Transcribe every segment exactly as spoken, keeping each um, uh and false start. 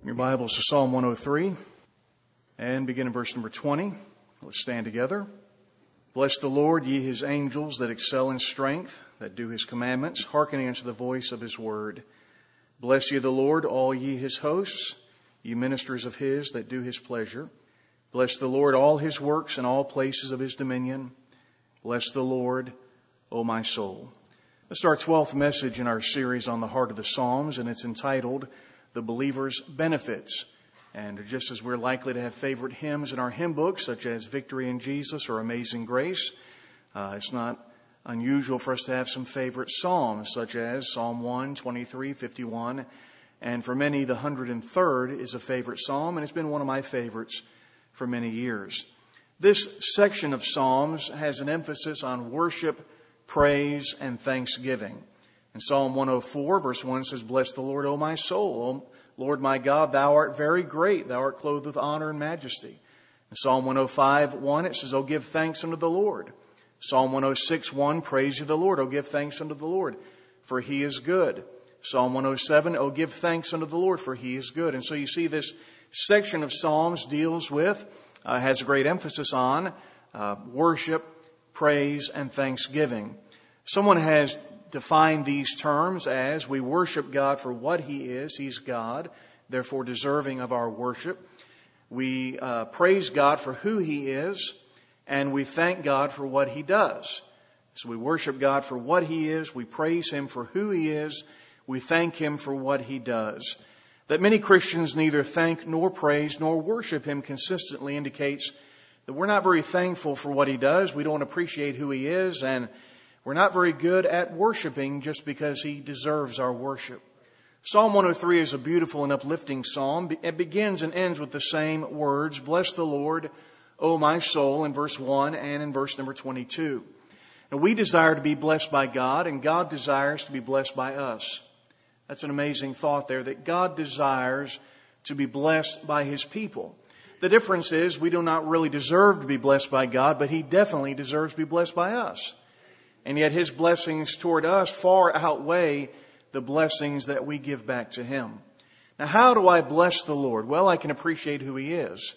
Your Bibles to Psalm one oh three and begin in verse number twenty. Let's stand together. Bless the Lord, ye his angels that excel in strength, that do his commandments, hearkening unto the voice of his word. Bless ye the Lord, all ye his hosts, ye ministers of his that do his pleasure. Bless the Lord, all his works and all places of his dominion. Bless the Lord, O my soul. This is our twelfth message in our series on the heart of the Psalms, and it's entitled The Believer's Benefits. And just as we're likely to have favorite hymns in our hymn books, such as Victory in Jesus or Amazing Grace, uh, it's not unusual for us to have some favorite psalms, such as Psalm one, twenty-three, fifty-one. And for many, the one hundred third is a favorite psalm, and it's been one of my favorites for many years. This section of Psalms has an emphasis on worship, praise, and thanksgiving. In Psalm one oh four, verse one says, Bless the Lord, O my soul. O Lord my God, thou art very great. Thou art clothed with honor and majesty. In Psalm one oh five, one, it says, O give thanks unto the Lord. Psalm one oh six, one, Praise ye the Lord. O give thanks unto the Lord, for he is good. Psalm one oh seven, O give thanks unto the Lord, for he is good. And so you see this section of Psalms deals with, uh, has a great emphasis on uh, worship, praise, and thanksgiving. Someone has defined these terms as we worship God for what he is. He's God, therefore deserving of our worship. We uh, praise God for who he is, and we thank God for what he does. So we worship God for what he is. We praise him for who he is. We thank him for what he does. That many Christians neither thank nor praise nor worship him consistently indicates that we're not very thankful for what he does. We don't appreciate who he is, and we're not very good at worshiping just because he deserves our worship. Psalm one oh three is a beautiful and uplifting psalm. It begins and ends with the same words, Bless the Lord, O my soul, in verse one and in verse number twenty-two. Now, we desire to be blessed by God, and God desires to be blessed by us. That's an amazing thought there, that God desires to be blessed by his people. The difference is we do not really deserve to be blessed by God, but he definitely deserves to be blessed by us. And yet his blessings toward us far outweigh the blessings that we give back to him. Now, how do I bless the Lord? Well, I can appreciate who he is.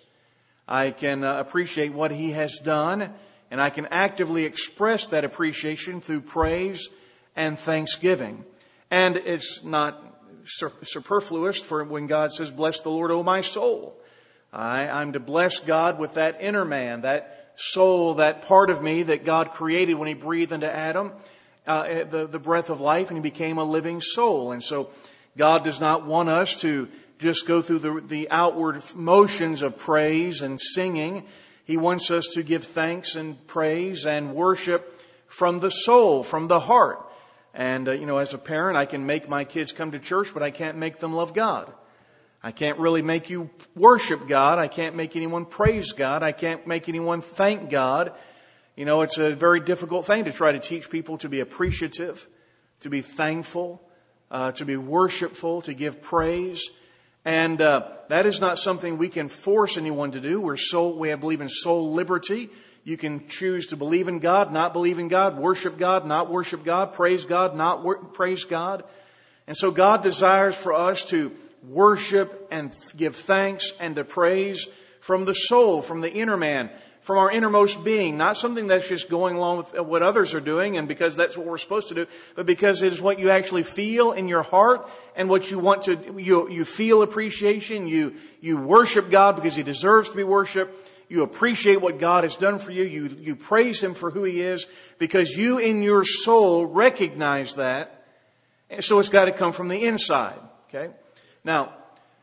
I can uh, appreciate what he has done, and I can actively express that appreciation through praise and thanksgiving. And it's not superfluous for when God says, Bless the Lord, O my soul. I, I'm to bless God with that inner man, that soul, that part of me that God created when he breathed into Adam, uh, the, the breath of life, and he became a living soul. And so God does not want us to just go through the, the outward motions of praise and singing. He wants us to give thanks and praise and worship from the soul, from the heart. And, uh, you know, as a parent, I can make my kids come to church, but I can't make them love God. I can't really make you worship God. I can't make anyone praise God. I can't make anyone thank God. You know, it's a very difficult thing to try to teach people to be appreciative, to be thankful, uh, to be worshipful, to give praise. And uh, that is not something we can force anyone to do. We're soul, we believe in soul liberty. You can choose to believe in God, not believe in God, worship God, not worship God, praise God, not wor- praise God. And so God desires for us to worship and give thanks and to praise from the soul, from the inner man, from our innermost being. Not something that's just going along with what others are doing and because that's what we're supposed to do, but because it is what you actually feel in your heart and what you want to, you, you feel appreciation. You, you worship God because he deserves to be worshiped. You appreciate what God has done for you. You, you praise him for who he is because you in your soul recognize that. And so it's got to come from the inside. Okay? Now,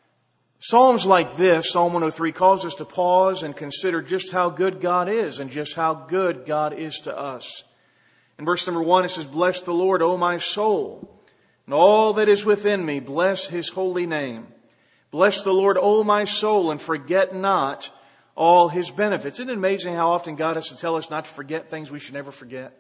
Psalms like this, Psalm one oh three, calls us to pause and consider just how good God is and just how good God is to us. In verse number one, it says, Bless the Lord, O my soul, and all that is within me, bless his holy name. Bless the Lord, O my soul, and forget not all his benefits. Isn't it amazing how often God has to tell us not to forget things we should never forget?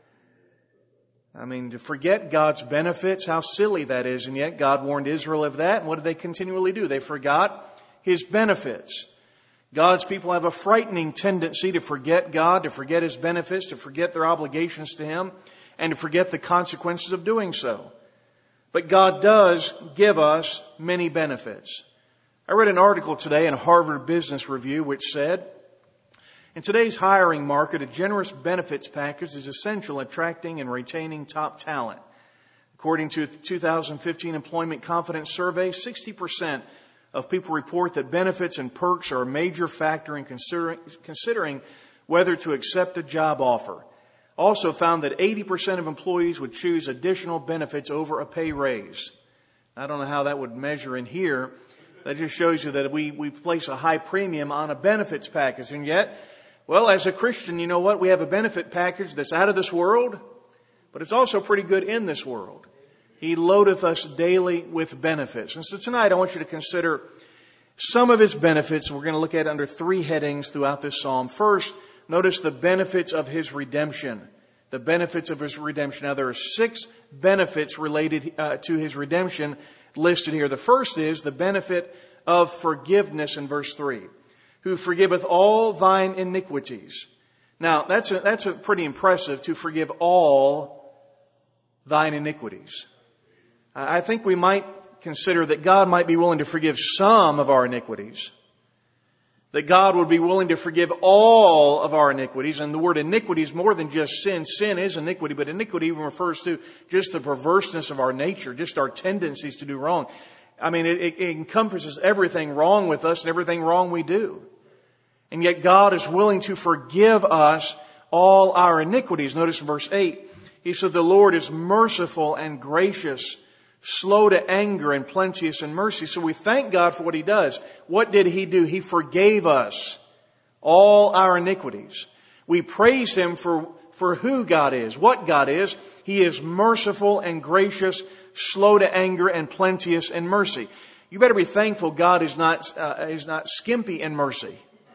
I mean, to forget God's benefits, how silly that is. And yet God warned Israel of that. And what did they continually do? They forgot his benefits. God's people have a frightening tendency to forget God, to forget his benefits, to forget their obligations to him, and to forget the consequences of doing so. But God does give us many benefits. I read an article today in Harvard Business Review which said, in today's hiring market, a generous benefits package is essential in attracting and retaining top talent. According to a two thousand fifteen Employment Confidence Survey, sixty percent of people report that benefits and perks are a major factor in considering, considering whether to accept a job offer. Also found that eighty percent of employees would choose additional benefits over a pay raise. I don't know how that would measure in here. That just shows you that we, we place a high premium on a benefits package. And yet, well, as a Christian, you know what? We have a benefit package that's out of this world, but it's also pretty good in this world. He loadeth us daily with benefits. And so tonight I want you to consider some of His benefits. We're going to look at under three headings throughout this psalm. First, notice the benefits of His redemption. The benefits of His redemption. Now there are six benefits related uh, to His redemption listed here. The first is the benefit of forgiveness in verse three. Who forgiveth all thine iniquities. Now that's a, that's a pretty impressive, to forgive all thine iniquities. I think we might consider that God might be willing to forgive some of our iniquities. That God would be willing to forgive all of our iniquities. And the word iniquity is more than just sin. Sin is iniquity, but iniquity even refers to just the perverseness of our nature, just our tendencies to do wrong. I mean, it, it encompasses everything wrong with us and everything wrong we do. And yet God is willing to forgive us all our iniquities. Notice in verse eight, He said, the Lord is merciful and gracious, slow to anger and plenteous in mercy. So we thank God for what He does. What did He do? He forgave us all our iniquities. We praise Him for, for who God is, what God is. He is merciful and gracious, slow to anger and plenteous in mercy. You better be thankful God is not, uh, is not skimpy in mercy.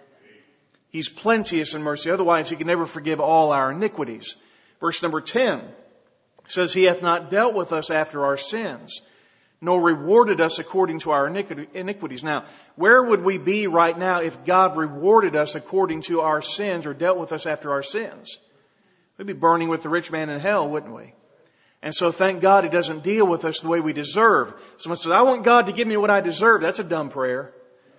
He's plenteous in mercy. Otherwise, He can never forgive all our iniquities. Verse number ten says, He hath not dealt with us after our sins, nor rewarded us according to our iniquities. Now, where would we be right now if God rewarded us according to our sins or dealt with us after our sins? We'd be burning with the rich man in hell, wouldn't we? And so thank God He doesn't deal with us the way we deserve. Someone says, I want God to give me what I deserve. That's a dumb prayer.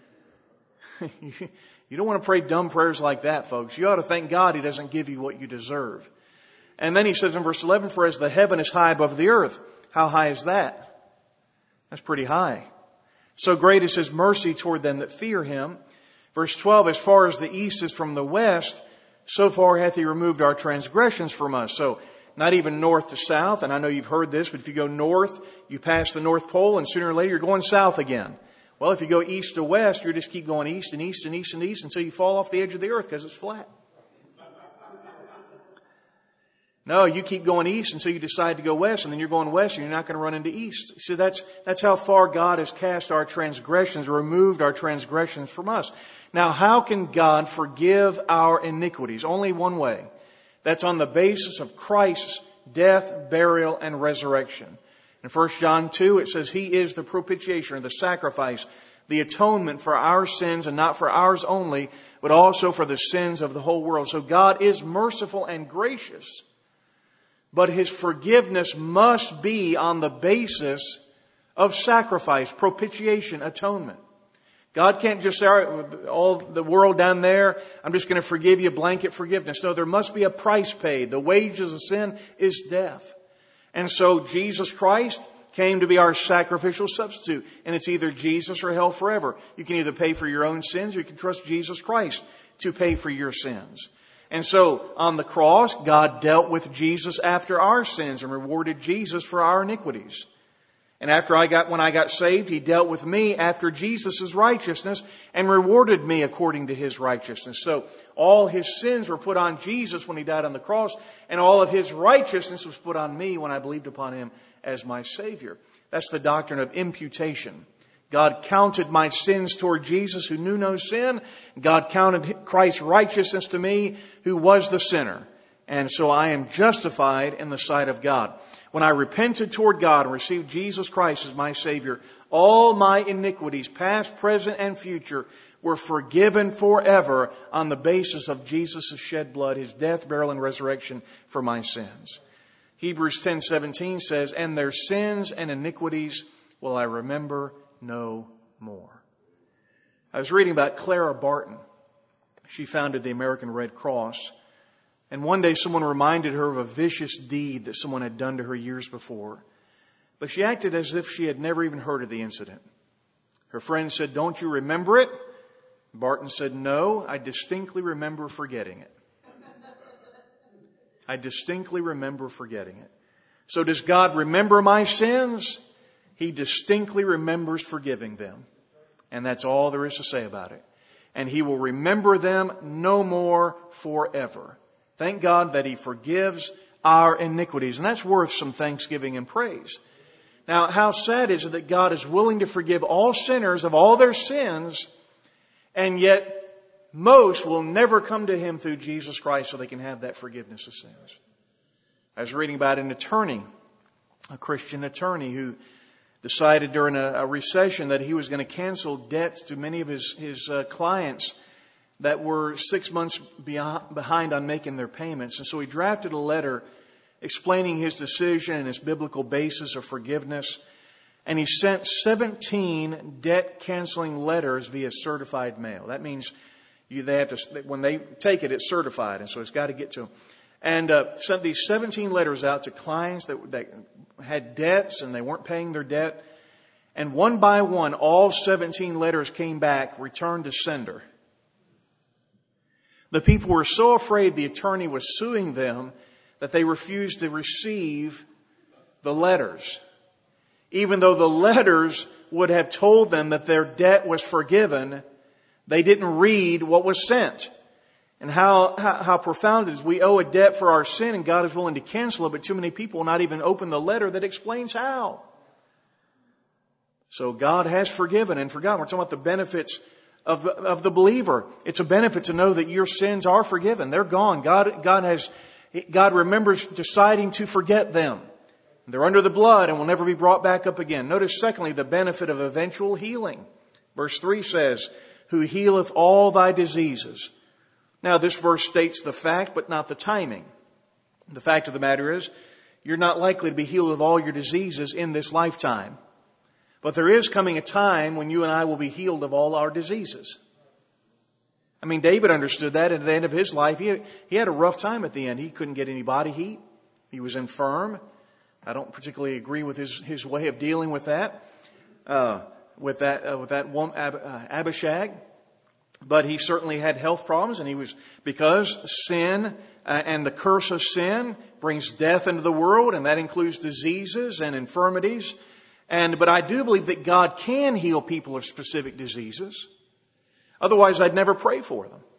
You don't want to pray dumb prayers like that, folks. You ought to thank God He doesn't give you what you deserve. And then He says in verse eleven, for as the heaven is high above the earth. How high is that? That's pretty high. So great is His mercy toward them that fear Him. Verse twelve, as far as the east is from the west, so far hath He removed our transgressions from us. So not even north to south. And I know you've heard this, but if you go north, you pass the North Pole, and sooner or later you're going south again. Well, if you go east to west, you just keep going east and east and east and east until you fall off the edge of the earth because it's flat. No, you keep going east until you decide to go west, and then you're going west and you're not going to run into east. See, that's, that's how far God has cast our transgressions, removed our transgressions from us. Now, how can God forgive our iniquities? Only one way. That's on the basis of Christ's death, burial, and resurrection. In First John two, it says, He is the propitiation, or the sacrifice, the atonement for our sins, and not for ours only, but also for the sins of the whole world. So God is merciful and gracious. But His forgiveness must be on the basis of sacrifice, propitiation, atonement. God can't just say, all right, all the world down there, I'm just going to forgive you, blanket forgiveness. No, there must be a price paid. The wages of sin is death. And so Jesus Christ came to be our sacrificial substitute. And it's either Jesus or hell forever. You can either pay for your own sins or you can trust Jesus Christ to pay for your sins. And so on the cross, God dealt with Jesus after our sins and rewarded Jesus for our iniquities. And after I got, when I got saved, He dealt with me after Jesus' righteousness and rewarded me according to His righteousness. So all His sins were put on Jesus when He died on the cross, and all of His righteousness was put on me when I believed upon Him as my Savior. That's the doctrine of imputation. God counted my sins toward Jesus who knew no sin. God counted Christ's righteousness to me who was the sinner. And so I am justified in the sight of God. When I repented toward God and received Jesus Christ as my Savior, all my iniquities, past, present, and future, were forgiven forever on the basis of Jesus' shed blood, His death, burial, and resurrection for my sins. Hebrews ten seventeen says, and their sins and iniquities will I remember no more. I was reading about Clara Barton. She founded the American Red Cross. And one day someone reminded her of a vicious deed that someone had done to her years before. But she acted as if she had never even heard of the incident. Her friend said, "Don't you remember it?" Barton said, "No, I distinctly remember forgetting it." I distinctly remember forgetting it. So does God remember my sins? He distinctly remembers forgiving them. And that's all there is to say about it. And He will remember them no more forever. Thank God that He forgives our iniquities. And that's worth some thanksgiving and praise. Now, how sad is it that God is willing to forgive all sinners of all their sins, and yet most will never come to Him through Jesus Christ so they can have that forgiveness of sins. I was reading about an attorney, a Christian attorney, who decided during a, a recession that he was going to cancel debts to many of his, his uh, clients that were six months beyond, behind on making their payments. And so he drafted a letter explaining his decision and his biblical basis of forgiveness. And he sent seventeen debt-canceling letters via certified mail. That means you, they have to, when they take it, it's certified, and so it's got to get to them. And uh, sent these seventeen letters out to clients that, that had debts and they weren't paying their debt. And one by one, all seventeen letters came back, returned to sender. The people were so afraid the attorney was suing them that they refused to receive the letters. Even though the letters would have told them that their debt was forgiven, they didn't read what was sent. And how, how, how profound it is. We owe a debt for our sin and God is willing to cancel it, but too many people will not even open the letter that explains how. So God has forgiven and forgotten. We're talking about the benefits of, of the believer. It's a benefit to know that your sins are forgiven. They're gone. God, God has, God remembers deciding to forget them. They're under the blood and will never be brought back up again. Notice, secondly, the benefit of eventual healing. Verse three says, "Who healeth all thy diseases." Now, this verse states the fact, but not the timing. The fact of the matter is, you're not likely to be healed of all your diseases in this lifetime. But there is coming a time when you and I will be healed of all our diseases. I mean, David understood that at the end of his life. He, he had a rough time at the end. He couldn't get any body heat. He was infirm. I don't particularly agree with his, his way of dealing with that, uh, with that, uh, with that woman, Ab, uh, Abishag. But he certainly had health problems, and he was, because sin uh, and the curse of sin brings death into the world, and that includes diseases and infirmities. And, but I do believe that God can heal people of specific diseases. Otherwise, I'd never pray for them.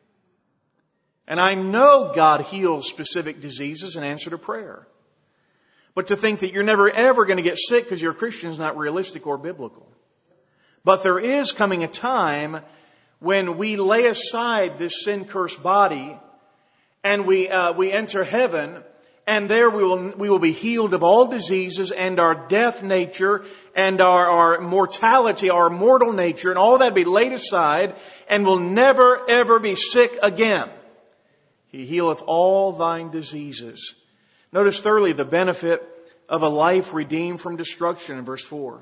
And I know God heals specific diseases in answer to prayer. But to think that you're never ever going to get sick because you're a Christian is not realistic or biblical. But there is coming a time when we lay aside this sin-cursed body and we uh, we enter heaven, and there we will we will be healed of all diseases, and our death nature and our, our mortality, our mortal nature, and all that be laid aside, and will never ever be sick again. He healeth all thine diseases. Notice thirdly the benefit of a life redeemed from destruction in verse four.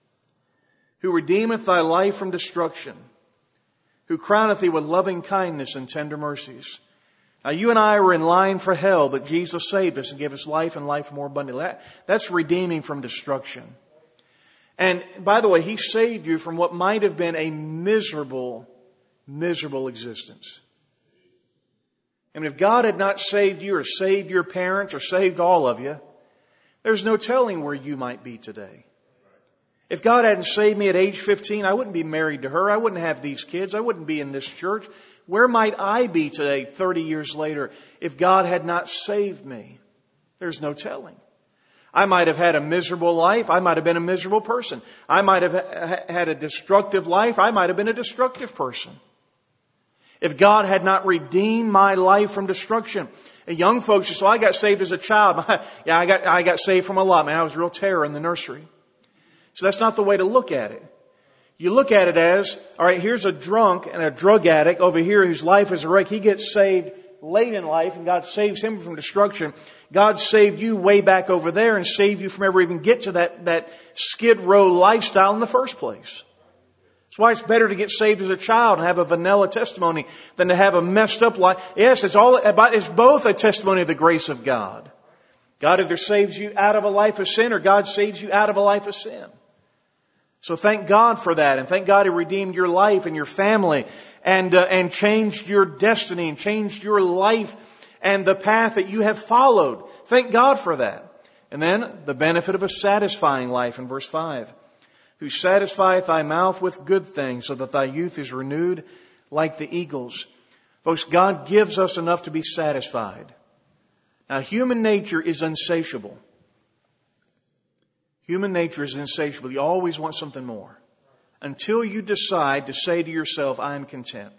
Who redeemeth thy life from destruction, who crowneth thee with loving kindness and tender mercies. Now you and I were in line for hell, but Jesus saved us and gave us life and life more abundantly. That, that's redeeming from destruction. And by the way, He saved you from what might have been a miserable, miserable existence. I mean, if God had not saved you or saved your parents or saved all of you, there's no telling where you might be today. If God hadn't saved me at age fifteen, I wouldn't be married to her. I wouldn't have these kids. I wouldn't be in this church. Where might I be today, thirty years later, if God had not saved me? There's no telling. I might have had a miserable life. I might have been a miserable person. I might have had a destructive life. I might have been a destructive person. If God had not redeemed my life from destruction. And young folks say, so I got saved as a child. yeah, I got, I got saved from a lot. Man, I was a real terror in the nursery. So that's not the way to look at it. You look at it as, all right, here's a drunk and a drug addict over here whose life is a wreck. He gets saved late in life and God saves him from destruction. God saved you way back over there and saved you from ever even get to that, that skid row lifestyle in the first place. That's why it's better to get saved as a child and have a vanilla testimony than to have a messed up life. Yes, it's all about, it's both a testimony of the grace of God. God either saves you out of a life of sin or God saves you out of a life of sin. So thank God for that, and thank God He redeemed your life and your family and uh, and changed your destiny and changed your life and the path that you have followed. Thank God for that. And then the benefit of a satisfying life in verse five. Who satisfieth thy mouth with good things, so that thy youth is renewed like the eagles. Folks, God gives us enough to be satisfied. Now, human nature is insatiable. Human nature is insatiable. You always want something more. Until you decide to say to yourself, I am content.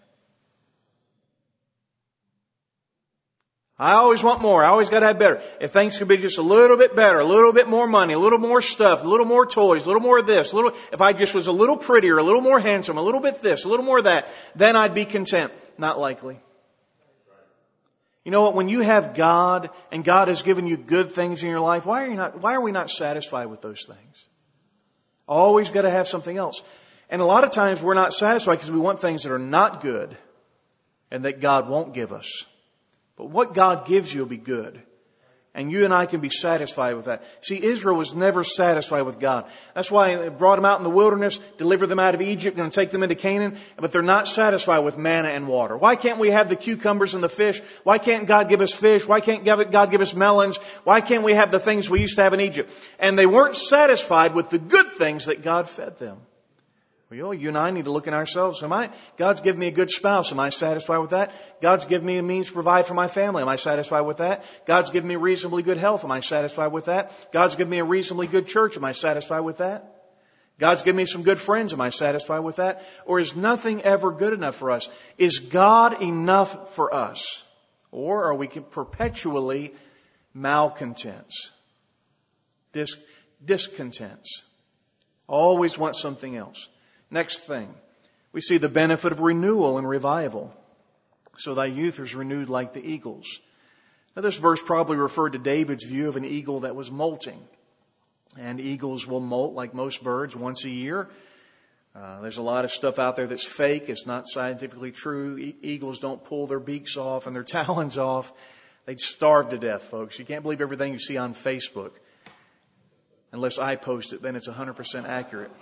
I always want more. I always got to have better. If things could be just a little bit better, a little bit more money, a little more stuff, a little more toys, a little more of this, a little, if I just was a little prettier, a little more handsome, a little bit this, a little more of that, then I'd be content. Not likely. You know what? When you have God and God has given you good things in your life, why are you not, why are we not satisfied with those things? Always got to have something else. And a lot of times we're not satisfied because we want things that are not good and that God won't give us. But what God gives you will be good. And you and I can be satisfied with that. See, Israel was never satisfied with God. That's why He brought them out in the wilderness, delivered them out of Egypt, going to take them into Canaan. But they're not satisfied with manna and water. Why can't we have the cucumbers and the fish? Why can't God give us fish? Why can't God give us melons? Why can't we have the things we used to have in Egypt? And they weren't satisfied with the good things that God fed them. Well, you and I need to look in ourselves. Am I, God's given me a good spouse. Am I satisfied with that? God's given me a means to provide for my family. Am I satisfied with that? God's given me reasonably good health. Am I satisfied with that? God's given me a reasonably good church. Am I satisfied with that? God's given me some good friends. Am I satisfied with that? Or is nothing ever good enough for us? Is God enough for us? Or are we perpetually malcontents? Dis- discontents. Always want something else. Next thing, we see the benefit of renewal and revival. So thy youth is renewed like the eagles. Now this verse probably referred to David's view of an eagle that was molting. And eagles will molt like most birds once a year. Uh, there's a lot of stuff out there that's fake. It's not scientifically true. E- eagles don't pull their beaks off and their talons off. They'd starve to death, folks. You can't believe everything you see on Facebook. Unless I post it, then it's one hundred percent accurate.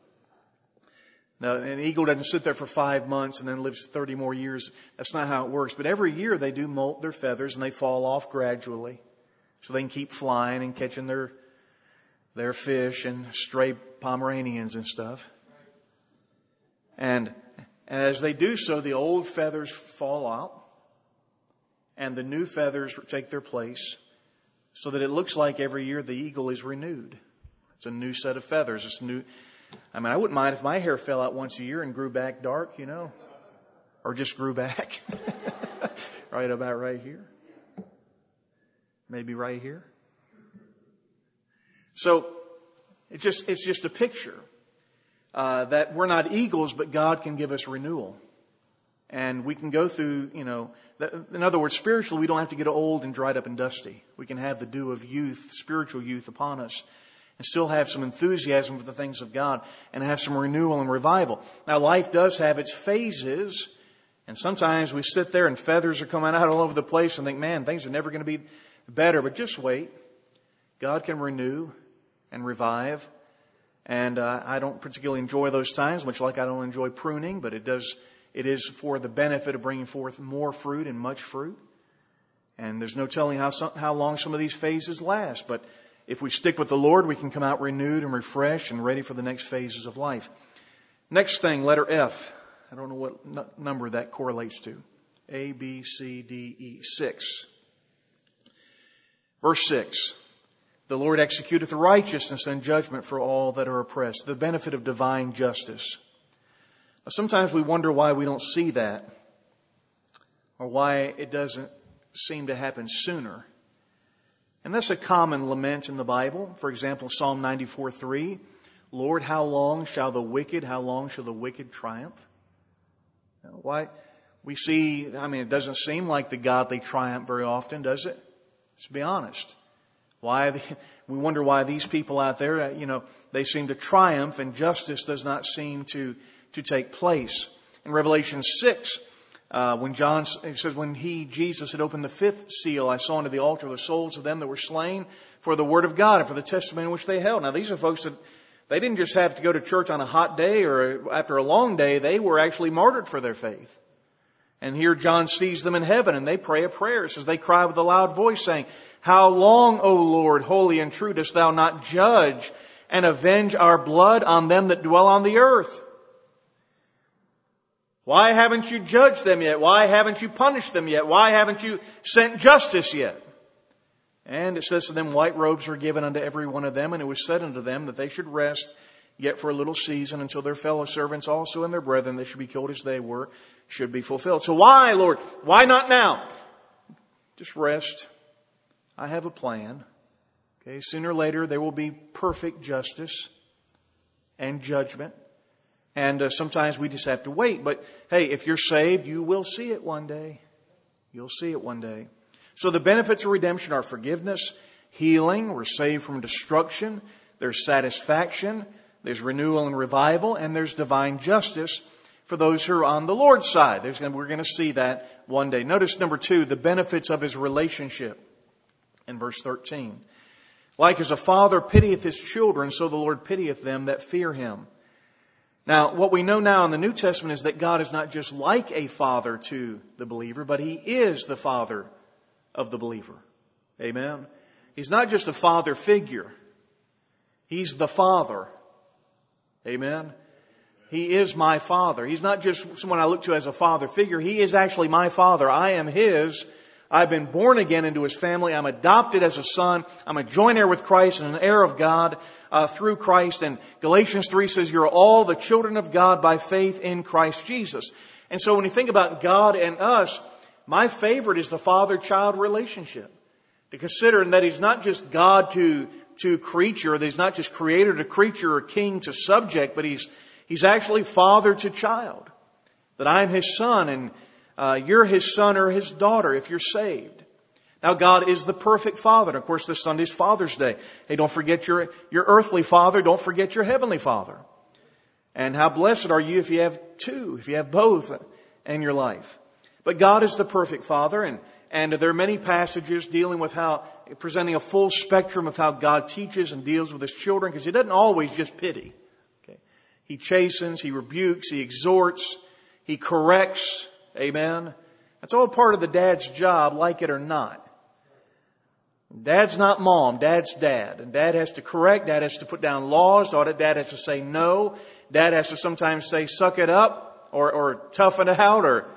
Now, an eagle doesn't sit there for five months and then lives thirty more years. That's not how it works. But every year they do molt their feathers and they fall off gradually. So they can keep flying and catching their, their fish and stray Pomeranians and stuff. And, and as they do so, the old feathers fall out and the new feathers take their place so that it looks like every year the eagle is renewed. It's a new set of feathers. It's new. I mean, I wouldn't mind if my hair fell out once a year and grew back dark, you know, or just grew back right about right here. Maybe right here. So it's just, it's just a picture, uh, that we're not eagles, but God can give us renewal. And we can go through, you know, in other words, spiritually, we don't have to get old and dried up and dusty. We can have the dew of youth, spiritual youth upon us. And still have some enthusiasm for the things of God and have some renewal and revival. Now, life does have its phases. And sometimes we sit there and feathers are coming out all over the place and think, man, things are never going to be better. But just wait. God can renew and revive. And uh, I don't particularly enjoy those times, much like I don't enjoy pruning. But it does. It is for the benefit of bringing forth more fruit and much fruit. And there's no telling how some, how long some of these phases last. But if we stick with the Lord, we can come out renewed and refreshed and ready for the next phases of life. Next thing, letter F. I don't know what n- number that correlates to. A, B, C, D, E. Six. Verse six. The Lord executeth righteousness and judgment for all that are oppressed. The benefit of divine justice. Now, sometimes we wonder why we don't see that. Or why it doesn't seem to happen sooner. And that's a common lament in the Bible. For example, Psalm ninety-four three. Lord, how long shall the wicked, how long shall the wicked triumph? Why? We see, I mean, it doesn't seem like the godly triumph very often, does it? Let's be honest. Why? The, we wonder why these people out there, you know, they seem to triumph and justice does not seem to, to take place. In Revelation six, uh, when John, it says, when he, Jesus, had opened the fifth seal, I saw unto the altar the souls of them that were slain for the word of God and for the testimony which they held. Now these are folks that, they didn't just have to go to church on a hot day or after a long day. They were actually martyred for their faith. And here John sees them in heaven and they pray a prayer. It says they cry with a loud voice saying, How long, O Lord, holy and true, dost thou not judge and avenge our blood on them that dwell on the earth? Why haven't you judged them yet? Why haven't you punished them yet? Why haven't you sent justice yet? And it says to them, white robes were given unto every one of them, and it was said unto them that they should rest yet for a little season until their fellow servants also and their brethren that should be killed as they were should be fulfilled. So why, Lord? Why not now? Just rest. I have a plan. Okay, sooner or later there will be perfect justice and judgment. And uh, sometimes we just have to wait. But hey, if you're saved, you will see it one day. You'll see it one day. So the benefits of redemption are forgiveness, healing, we're saved from destruction, there's satisfaction, there's renewal and revival, and there's divine justice for those who are on the Lord's side. There's gonna, we're going to see that one day. Notice number two, the benefits of His relationship in verse thirteen. Like as a father pitieth his children, so the Lord pitieth them that fear Him. Now, what we know now in the New Testament is that God is not just like a father to the believer, but He is the Father of the believer. Amen. He's not just a father figure. He's the Father. Amen. He is my Father. He's not just someone I look to as a father figure. He is actually my Father. I am His. I've been born again into His family. I'm adopted as a son. I'm a joint heir with Christ and an heir of God uh, through Christ. And Galatians three says you're all the children of God by faith in Christ Jesus. And so when you think about God and us, my favorite is the father-child relationship. To consider that He's not just God to, to creature, that He's not just creator to creature or king to subject, but He's, He's actually father to child. That I'm His son and uh, you're His son or His daughter if you're saved. Now God is the perfect Father. And of course this Sunday's Father's Day. Hey, don't forget your, your earthly father. Don't forget your heavenly Father. And how blessed are you if you have two, if you have both in your life. But God is the perfect Father, and, and there are many passages dealing with how, presenting a full spectrum of how God teaches and deals with His children, because He doesn't always just pity. Okay. He chastens, He rebukes, He exhorts, He corrects. Amen. That's all part of the dad's job, like it or not. Dad's not mom, dad's dad. And dad has to correct, dad has to put down laws, dad has to say no, dad has to sometimes say suck it up, or, or toughen it out, or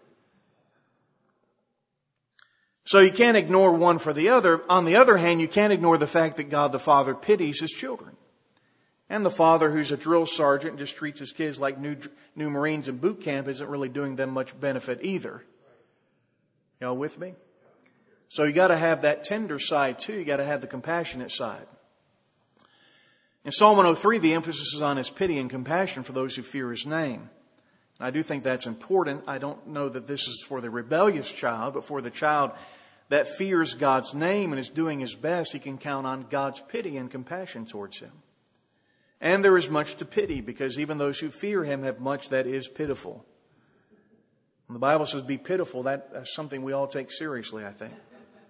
so you can't ignore one for the other. On the other hand, you can't ignore the fact that God the Father pities His children. And the father who's a drill sergeant and just treats his kids like new, new Marines in boot camp isn't really doing them much benefit either. Y'all with me? So you got to have that tender side too. You got to have the compassionate side. In Psalm one oh three, the emphasis is on His pity and compassion for those who fear His name. And I do think that's important. I don't know that this is for the rebellious child, but for the child that fears God's name and is doing his best, he can count on God's pity and compassion towards him. And there is much to pity, because even those who fear Him have much that is pitiful. When the Bible says be pitiful, that, that's something we all take seriously, I think.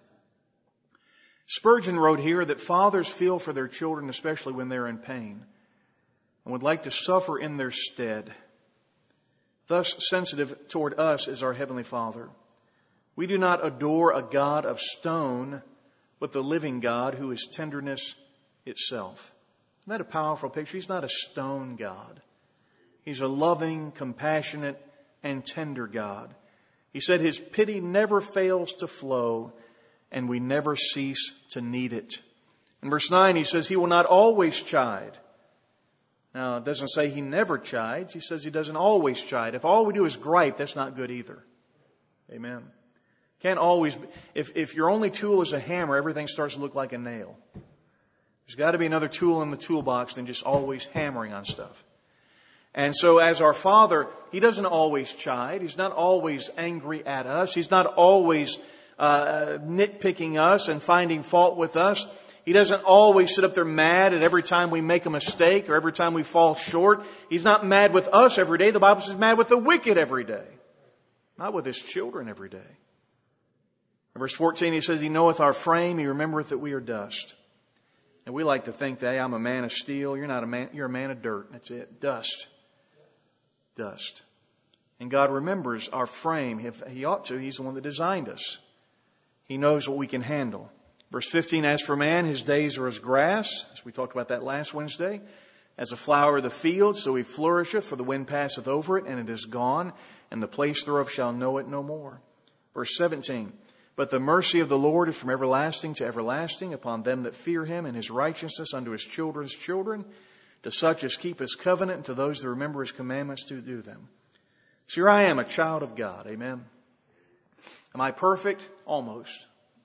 Spurgeon wrote here that fathers feel for their children, especially when they're in pain, and would like to suffer in their stead. Thus sensitive toward us is our Heavenly Father. We do not adore a God of stone, but the living God who is tenderness itself. Isn't that a powerful picture? He's not a stone God. He's a loving, compassionate, and tender God. He said His pity never fails to flow, and we never cease to need it. In verse nine, He says He will not always chide. Now, it doesn't say He never chides. He says He doesn't always chide. If all we do is gripe, that's not good either. Amen. Can't always be, if, if your only tool is a hammer, everything starts to look like a nail. There's got to be another tool in the toolbox than just always hammering on stuff. And so as our Father, He doesn't always chide. He's not always angry at us. He's not always uh, nitpicking us and finding fault with us. He doesn't always sit up there mad at every time we make a mistake or every time we fall short. He's not mad with us every day. The Bible says He's mad with the wicked every day. Not with His children every day. In verse fourteen, He says, He knoweth our frame. He remembereth that we are dust. And we like to think that, hey, I'm a man of steel. You're not a man. You're a man of dirt. That's it. Dust. Dust. And God remembers our frame. If He ought to, He's the one that designed us. He knows what we can handle. Verse fifteen, as for man, his days are as grass, as we talked about that last Wednesday, as a flower of the field, so he flourisheth, for the wind passeth over it, and it is gone, and the place thereof shall know it no more. Verse seventeen, but the mercy of the Lord is from everlasting to everlasting upon them that fear Him, and His righteousness unto His children's children, to such as keep His covenant, and to those that remember His commandments to do them. So here I am, a child of God. Amen. Am I perfect? Almost.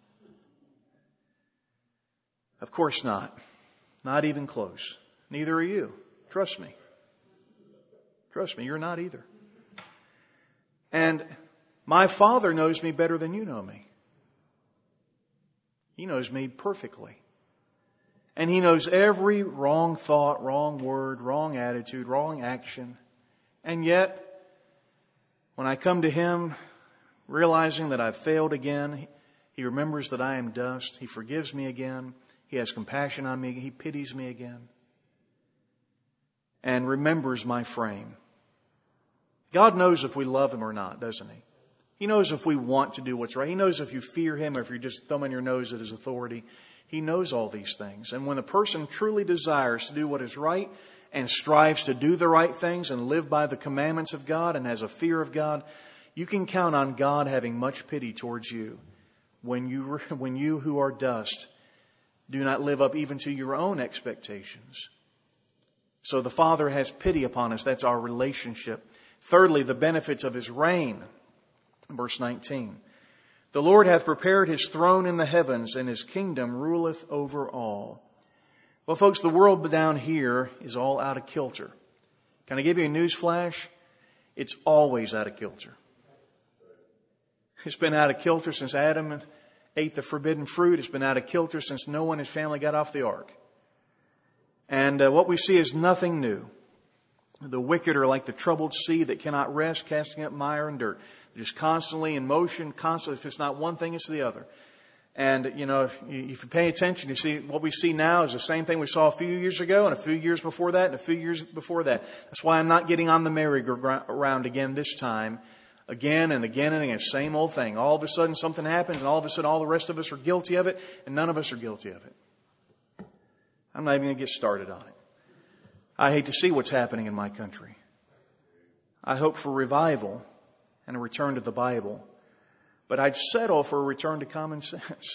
Of course not. Not even close. Neither are you. Trust me. Trust me, you're not either. And my Father knows me better than you know me. He knows me perfectly. And He knows every wrong thought, wrong word, wrong attitude, wrong action. And yet, when I come to Him, realizing that I've failed again, He remembers that I am dust. He forgives me again. He has compassion on me. He pities me again. And remembers my frame. God knows if we love Him or not, doesn't He? He knows if we want to do what's right. He knows if you fear Him or if you're just thumbing your nose at His authority. He knows all these things. And when a person truly desires to do what is right and strives to do the right things and live by the commandments of God and has a fear of God, you can count on God having much pity towards you when you, when you who are dust do not live up even to your own expectations. So the Father has pity upon us. That's our relationship. Thirdly, the benefits of His reign. Verse nineteen. The Lord hath prepared His throne in the heavens, and His kingdom ruleth over all. Well, folks, the world down here is all out of kilter. Can I give you a news flash? It's always out of kilter. It's been out of kilter since Adam ate the forbidden fruit. It's been out of kilter since Noah and his family got off the ark. And uh, what we see is nothing new. The wicked are like the troubled sea that cannot rest, casting up mire and dirt. They're just constantly in motion, constantly. If it's not one thing, it's the other. And, you know, if you, if you pay attention, you see what we see now is the same thing we saw a few years ago and a few years before that and a few years before that. That's why I'm not getting on the merry-go-round again this time. Again and again and again, same old thing. All of a sudden something happens and all of a sudden all the rest of us are guilty of it and none of us are guilty of it. I'm not even going to get started on it. I hate to see what's happening in my country. I hope for revival and a return to the Bible. But I'd settle for a return to common sense.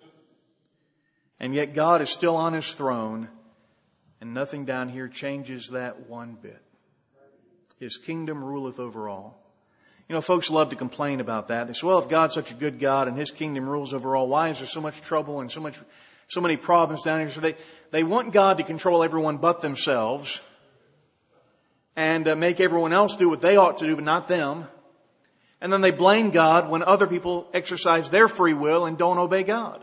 And yet God is still on His throne and nothing down here changes that one bit. His kingdom ruleth over all. You know, folks love to complain about that. They say, well, if God's such a good God and His kingdom rules over all, why is there so much trouble and so much, so many problems down here? So they, they want God to control everyone but themselves and uh, make everyone else do what they ought to do, but not them. And then they blame God when other people exercise their free will and don't obey God.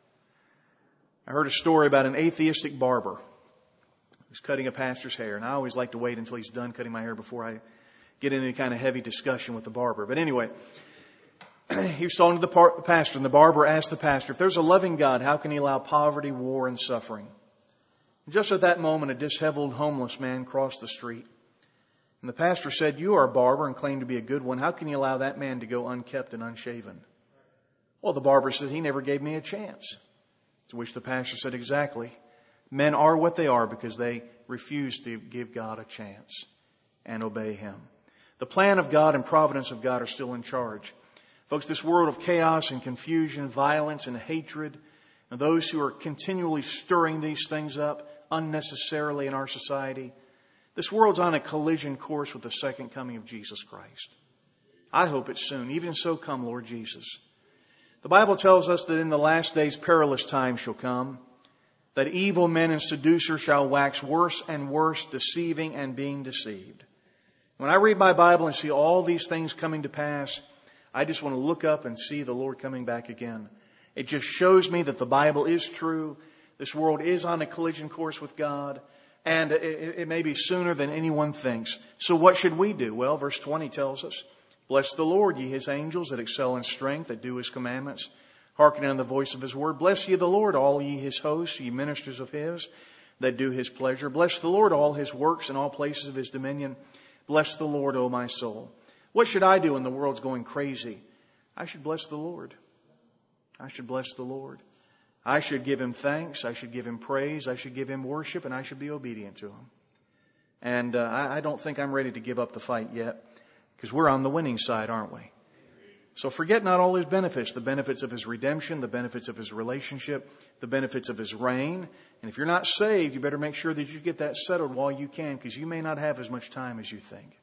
I heard a story about an atheistic barber who's cutting a pastor's hair. And I always like to wait until he's done cutting my hair before I get into any kind of heavy discussion with the barber. But anyway, he was talking to the par- pastor, and the barber asked the pastor, if there's a loving God, how can He allow poverty, war, and suffering? And just at that moment, a disheveled homeless man crossed the street. And the pastor said, you are a barber and claim to be a good one. How can you allow that man to go unkept and unshaven? Well, the barber said, he never gave me a chance. To which the pastor said, exactly. Men are what they are because they refuse to give God a chance and obey Him. The plan of God and providence of God are still in charge. Folks, this world of chaos and confusion, violence and hatred, and those who are continually stirring these things up unnecessarily in our society, this world's on a collision course with the second coming of Jesus Christ. I hope it's soon. Even so, come, Lord Jesus. The Bible tells us that in the last days perilous times shall come, that evil men and seducers shall wax worse and worse, deceiving and being deceived. When I read my Bible and see all these things coming to pass, I just want to look up and see the Lord coming back again. It just shows me that the Bible is true, This world is on a collision course with God, and it, it may be sooner than anyone thinks. So what should we do? Well, verse twenty tells us, bless the Lord, ye his angels that excel in strength, that do his commandments, hearkening unto the voice of his word. Bless ye the Lord, all ye his hosts, ye ministers of his, that do his pleasure. Bless the Lord, all his works in all places of his dominion. Bless the Lord, O my soul. What should I do when the world's going crazy? I should bless the Lord. I should bless the Lord. I should give him thanks. I should give him praise. I should give him worship, and I should be obedient to him. And uh, I, I don't think I'm ready to give up the fight yet, because we're on the winning side, aren't we? So forget not all his benefits, the benefits of his redemption, the benefits of his relationship, the benefits of his reign. And if you're not saved, you better make sure that you get that settled while you can, because you may not have as much time as you think.